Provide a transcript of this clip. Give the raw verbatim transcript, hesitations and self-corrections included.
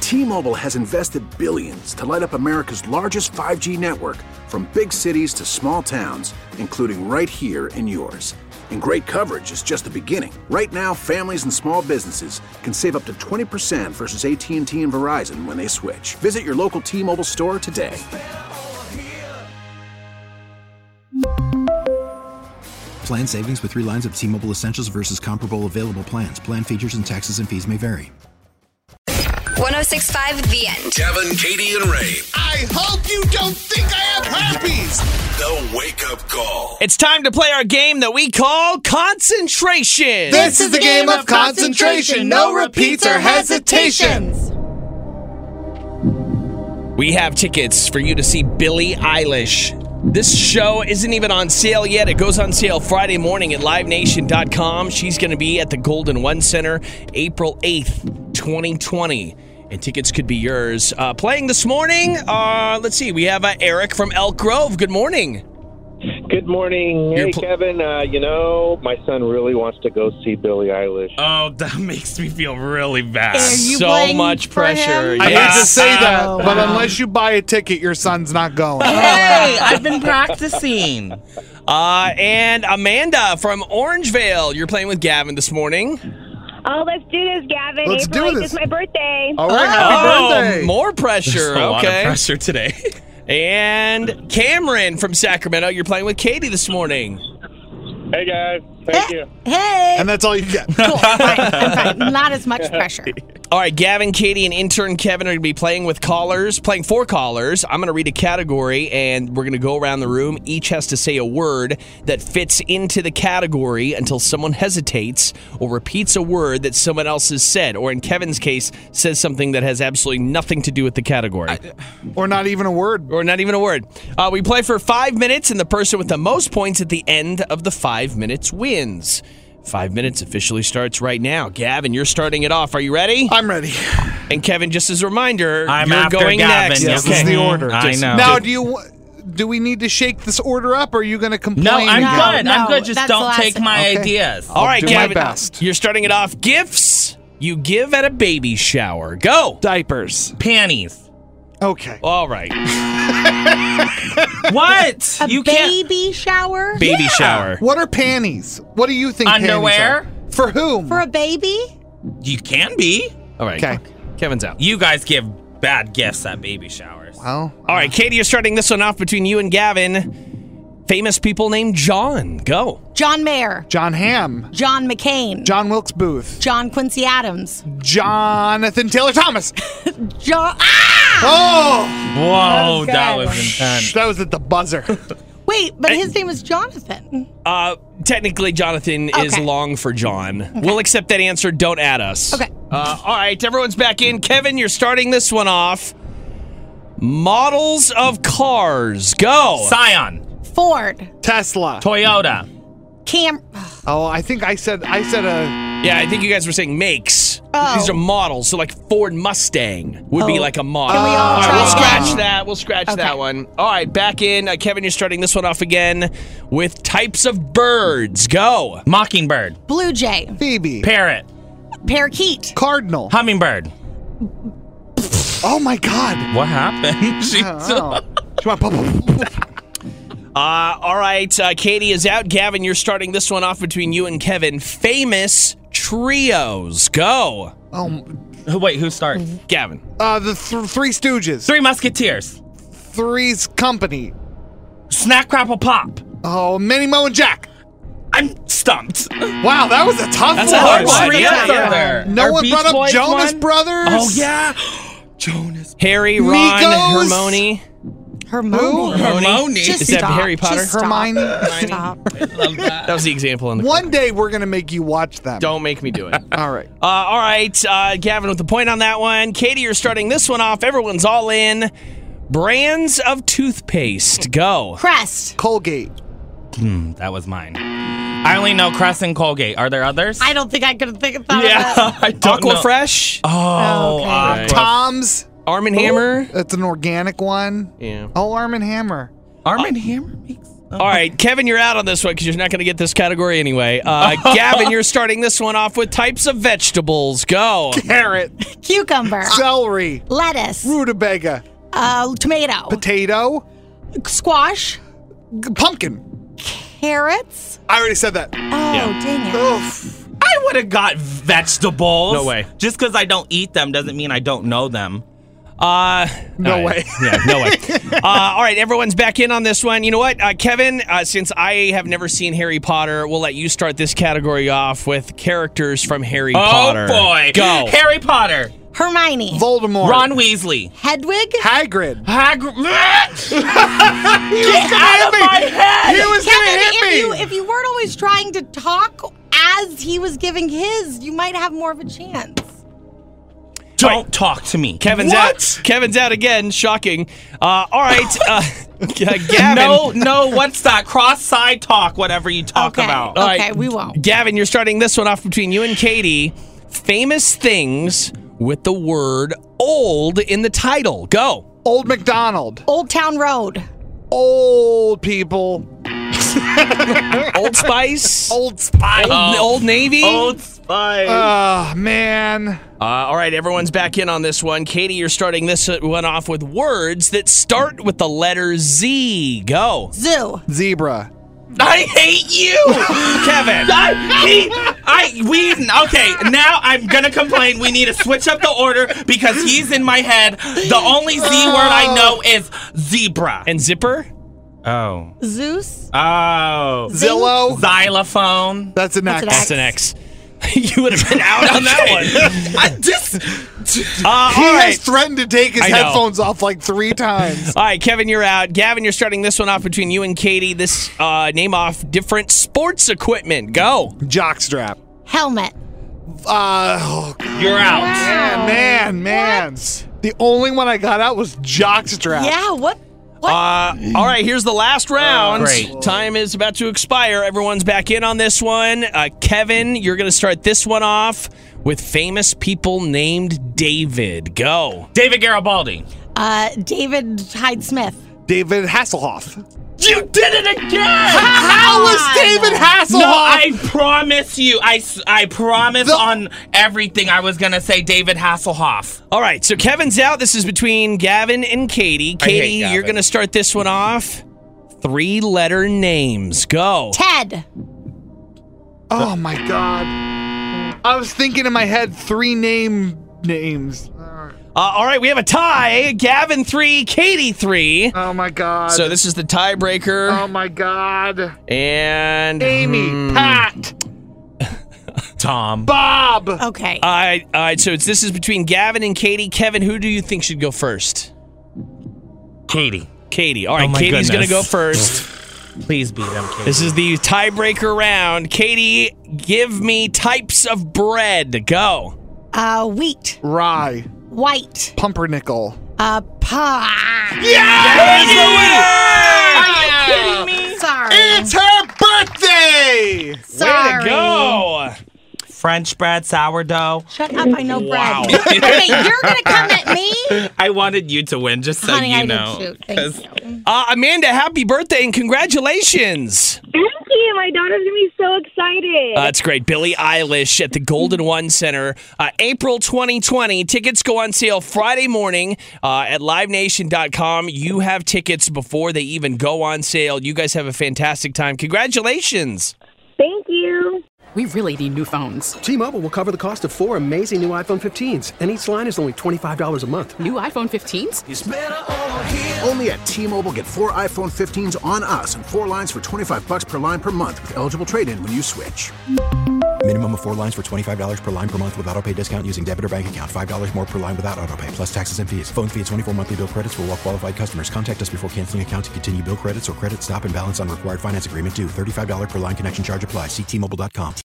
T-Mobile has invested billions to light up America's largest five G network, from big cities to small towns, including right here in yours. And great coverage is just the beginning. Right now, families and small businesses can save up to twenty percent versus A T and T and Verizon when they switch. Visit your local T-Mobile store today. Plan savings with three lines of T-Mobile Essentials versus comparable available plans. Plan features and taxes and fees may vary. one oh six point five The End. Kevin, Katie, and Ray. I hope you don't think I have herpes. The Wake Up Call. It's time to play our game that we call Concentration. This is the game of concentration. No repeats or hesitations. We have tickets for you to see Billie Eilish. This show isn't even on sale yet. It goes on sale Friday morning at live nation dot com. She's going to be at the Golden One Center April eighth, twenty twenty. And tickets could be yours. Uh, playing this morning, uh, let's see, we have uh, Eric from Elk Grove. Good morning. Good morning. You're Hey, pl- Kevin, uh, you know, my son really wants to go see Billie Eilish. Oh, that makes me feel really bad. Are you So playing much for pressure. him? I Yeah. hate to say that, Oh, but wow. unless you buy a ticket, your son's not going. Hey, I've been practicing. Uh, and Amanda from Orangevale. You're playing with Gavin this morning. Oh, let's do this, Gavin. Let's April do eighth this. is my birthday. All right, happy oh, birthday. more pressure. There's a lot of okay. pressure today. And Cameron from Sacramento. You're playing with Katie this morning. Hey, guys. Thank you. Hey. And that's all you get. Cool. Fine. I'm fine. Not as much pressure. All right, Gavin, Katie, and intern Kevin are going to be playing with callers, playing for callers. I'm going to read a category, and we're going to go around the room. Each has to say a word that fits into the category until someone hesitates or repeats a word that someone else has said, or in Kevin's case, says something that has absolutely nothing to do with the category. Or not even a word. Or not even a word. Uh, we play for five minutes, and the person with the most points at the end of the five minutes wins. Five minutes officially starts right now. Gavin, you're starting it off. Are you ready? I'm ready. And Kevin, just as a reminder, I'm you're after going Gavin. next. Yes, Okay. this is the order. I know. Now, do you do we need to shake this order up, or are you going to complain? No, I'm No, good. no, I'm good. Just that's the don't last take thing. my Okay. ideas. All right, do my Gavin, best. you're starting it off. Gifts you give at a baby shower. Go. Diapers. Panties. Okay. All right. What? A you can't. baby shower? Baby shower. What are panties? What do you think panties Underwear? are? For whom? For a baby? You can be. All right. Okay. Kevin's out. You guys give bad gifts at baby showers. Well, All right, Katie, you're starting this one off between you and Gavin. Famous people named John. Go. John Mayer. John Hamm. John McCain. John Wilkes Booth. John Quincy Adams. Jonathan Taylor Thomas. John. Ah! Oh! Whoa, That that was was good. intense. That was at the buzzer. Wait, but his name was Jonathan. Uh, technically, Jonathan is Okay. long for John. We'll accept that answer. Don't add us. Okay. Uh, all right, everyone's back in. Kevin, you're starting this one off. Models of cars. Go. Scion. Ford. Tesla. Toyota. Cam. Oh, I think I said I said a. Yeah, I think you guys were saying makes. Oh. These are models. So, like, Ford Mustang would be Oh. like a model. Can we all all right, try we'll again? scratch that. We'll scratch Okay. that one. All right, back in. Uh, Kevin, you're starting this one off again with types of birds. Go. Mockingbird. Blue Jay. Phoebe. Parrot. Parakeet. Cardinal. Hummingbird. Oh my God. What happened? She- Oh. She went pop, pop, pop. Uh, all right, uh, Katie is out. Gavin, you're starting this one off between you and Kevin. Famous trios. Go. Oh, Wait, who starts? Gavin. uh, the th- Three Stooges. Three Musketeers. Three's Company. Snack, Crapple, Pop. Oh, Minnie Mo and Jack. I'm stumped. Wow, that was a tough That's one. a hard What one. trios Yeah, are yeah. there? No Are one Beach brought up Boys Jonas one? Brothers. Oh, yeah. Jonas. Harry, Ron, Migos. Hermione. Hermione. Harmony. Just Is that stop. Harry Potter? Just stop. Hermione. Stop. Love that. That was the example in the One day we're gonna make you watch them. Don't make me do it. All right. Uh, all right, uh, Gavin with the point on that one. Katie, you're starting this one off. Everyone's all in. Brands of toothpaste. Go. Crest. Colgate. Hmm, that was mine. I only know Crest and Colgate. Are there others? I don't think I could think of that. Yeah, I don't know. Aquafresh. Oh, Okay. Right. Tom's. Arm and Hammer. That's an organic one. Yeah. Oh, Arm and Hammer. Arm and Hammer makes. All right, Kevin, you're out on this one because you're not going to get this category anyway. Uh, Gavin, you're starting this one off with types of vegetables. Go. Carrot. Cucumber. Celery. Lettuce. Rutabaga. Uh, tomato. Potato. Squash. G- pumpkin. Carrots. I already said that. Oh, dang it. Oof. I would have got vegetables. No way. Just because I don't eat them doesn't mean I don't know them. Uh, No all right. way. Yeah, no way. uh, all right, everyone's back in on this one. You know what, uh, Kevin, uh, since I have never seen Harry Potter, we'll let you start this category off with characters from Harry Potter. Oh, boy. Go. Harry Potter. Hermione. Voldemort. Ron Weasley. Hedwig. Hagrid. Hagrid. He was Get gonna out hit of me. my head. He was Kevin, gonna hit if me. you if you weren't always trying to talk as he was giving his, you might have more of a chance. Don't talk to me. Kevin's What? out. Kevin's out again. Shocking. Uh, all right, uh, Gavin. No, no, what's that? Cross-side talk, whatever you talk Okay. about. All Okay, right, we won't. Gavin, you're starting this one off between you and Katie. Famous things with the word old in the title. Go. Old McDonald. Old Town Road. Old people. Old Spice. Old Spice. Old, Old Navy. Old Spice. Oh, man. Uh, all right, everyone's back in on this one. Katie, you're starting this one off with words that start with the letter Z. Go. Zoo. Zebra. I hate you. Kevin. I, he, I, we, okay, now I'm gonna complain. We need to switch up the order because he's in my head. The only Z word I know is zebra. And Zipper? Oh. Zeus. Oh. Zillow. Xylophone. That's an X. That's an That's an X. You would have been out on that one. I just. Uh, all He right. has threatened to take his I know. headphones off like three times. All right, Kevin, you're out. Gavin, you're starting this one off between you and Katie. This uh, name off different sports equipment. Go. Jockstrap. Helmet. Uh, oh, You're out. Wow. man, man, man. The only one I got out was jockstrap. Yeah. What? What? Uh, all right, here's the last round. Great. Time is about to expire. Everyone's back in on this one. Uh, Kevin, you're going to start this one off with famous people named David. Go. David Garibaldi. Uh, David Hyde Smith. David Hasselhoff. You did it again! How was David Hasselhoff? No, I promise you. I, s- I promise The- on everything I was going to say David Hasselhoff. All right, so Kevin's out. This is between Gavin and Katie. I hate Katie, Gavin. you're going to start this one off. Three letter names. Go. Ted. Oh my god. I was thinking in my head three name names. Uh, all right, we have a tie. Gavin three, Katie three. Oh my god. So this is the tiebreaker. Oh my god. And Amy, hmm. Pat, Tom. Bob. Okay. All right, all right. So it's this is between Gavin and Katie. Kevin, who do you think should go first? Katie. Katie. All right, Oh my Katie's going to go goodness. first. Please beat him, Katie. This is the tiebreaker round. Katie, give me types of bread. Go. Uh, wheat. Rye, White. pumpernickel. Uh, pie. Are you kidding me? Sorry. It's her birthday. Sorry. Way to go. French bread, sourdough. Shut up. I know Wow. bread. Okay, you're going to come at me? I wanted you to win, just so Honey, you I know. did too. 'Cause- Thank you. Uh, Amanda, happy birthday and congratulations. Thank you. My daughter's going to be so excited. Uh, that's great. Billie Eilish at the Golden One Center. Uh, April twenty twenty. Tickets go on sale Friday morning uh, at live nation dot com. You have tickets before they even go on sale. You guys have a fantastic time. Congratulations. Thank you. We really need new phones. T-Mobile will cover the cost of four amazing new iPhone fifteens, and each line is only twenty-five dollars a month. New iPhone fifteens? Only at T-Mobile, get four iPhone fifteens on us and four lines for twenty-five bucks per line per month with eligible trade-in when you switch. Minimum of four lines for twenty-five dollars per line per month with auto pay discount using debit or bank account. five dollars more per line without auto pay, plus taxes and fees. Phone fee at twenty-four monthly bill credits for well-qualified customers. Contact us before canceling account to continue bill credits or credit stop and balance on required finance agreement due. thirty-five dollars per line connection charge applies. See T Mobile dot com.